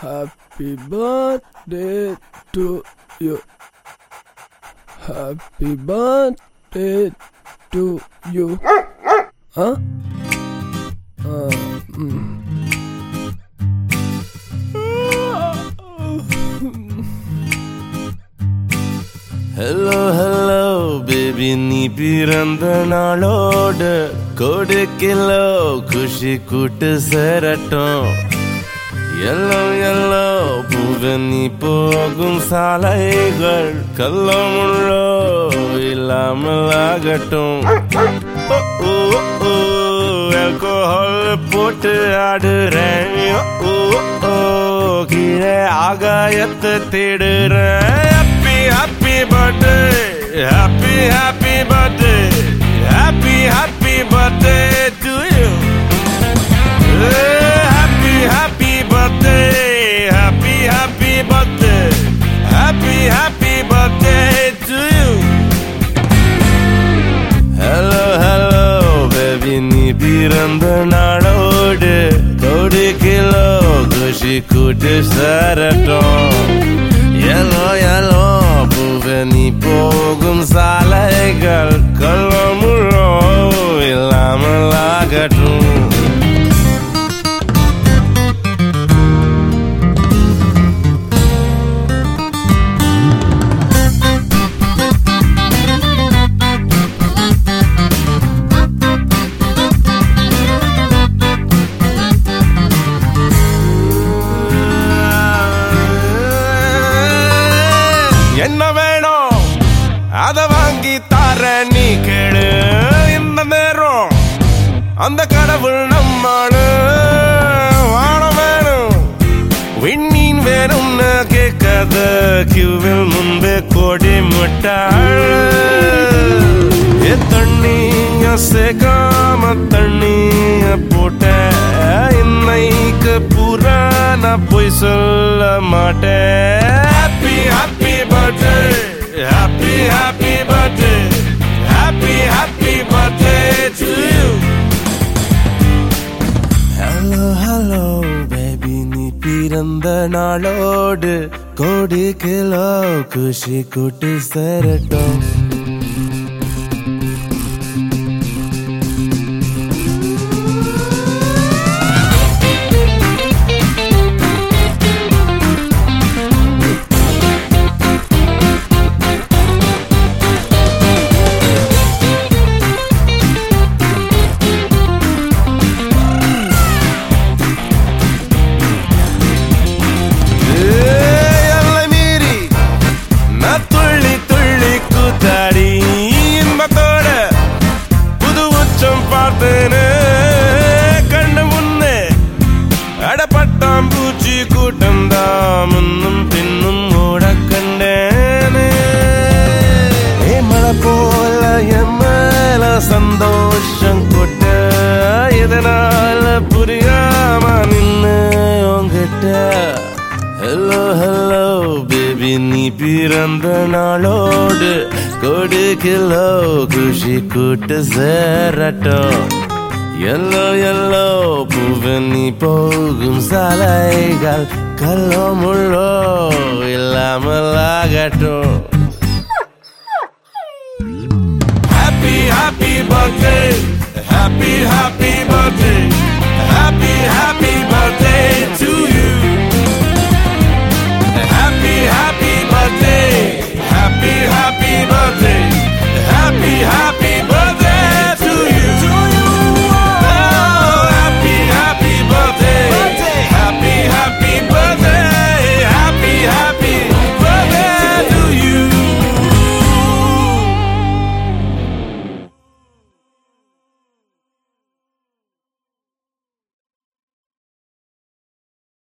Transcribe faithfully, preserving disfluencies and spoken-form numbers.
Happy birthday to you. Happy birthday to you. Huh? Uh, mm. Hello, hello, baby, நீ பிறந்த நாளோடு கோடி kilo குஷி கூட்டு சேரட்டும். எல்லோ எல்லோ பூவே நீ போகும் சாலைகள் கல்லோ முள்ளோ இல்லாமல் ஆகட்டும். ஆல்கோஹால் போட்டு ஆடுறேன், கீழே ஆகாயத்தை தேடுறேன். Happy birthday, happy happy birthday, happy happy birthday to you. Happy happy birthday, happy happy birthday, happy happy birthday to you. Hello hello baby, நீ பிறந்த நாளோடு கோடி கிலோ குஷி கூட்டு சேரட்டும். Yellow yellow பூவே நீ போகும் சாலைகள் கல்லோ முள்ளோ இல்லாமல் ஆகட்டும். என்ன வேணும் அத வாங்கி தார நீ கேளு. இந்த நேரம் அந்த கடவுள் நம்மாளு. வானம் வேணும் விண்ணீன் வேணும்னு கேட்காத கியூவில் முன்பே கோடி முட்டாள். தண்ணிய சேர்க்காம தண்ணிய போட்ட இன்னைக்கு பூரா நான் போய் சொல்ல மாட்டேன். Happy happy birthday, happy happy birthday, happy happy birthday to you. Hello hello baby, நீ பிறந்த நாளோடு கோடி கிலோ குஷி கூட்டு சேரட்டும். கண்ணு முன்னே அடப்பட்டாம் பூச்சி கூட்டம் தான் முன்னும் பின்னும் ஓட கண்டேனே. மழை போல என் மேல சந்தோஷம் கொட்ட இதனால புரியாம நின்னு உங்கிட்ட. ஹலோ ஹலோ பேபி, நீ பிறந்த நாளோடு கோடி கிலோ குஷி கூட்டு சேரட்டும். எல்லோ எல்லோ பூவே நீ போகும் சாலைகள் கல்லோ முள்ளோ இல்லாமல் ஆகட்டும். Happy happy birthday, happy happy birthday.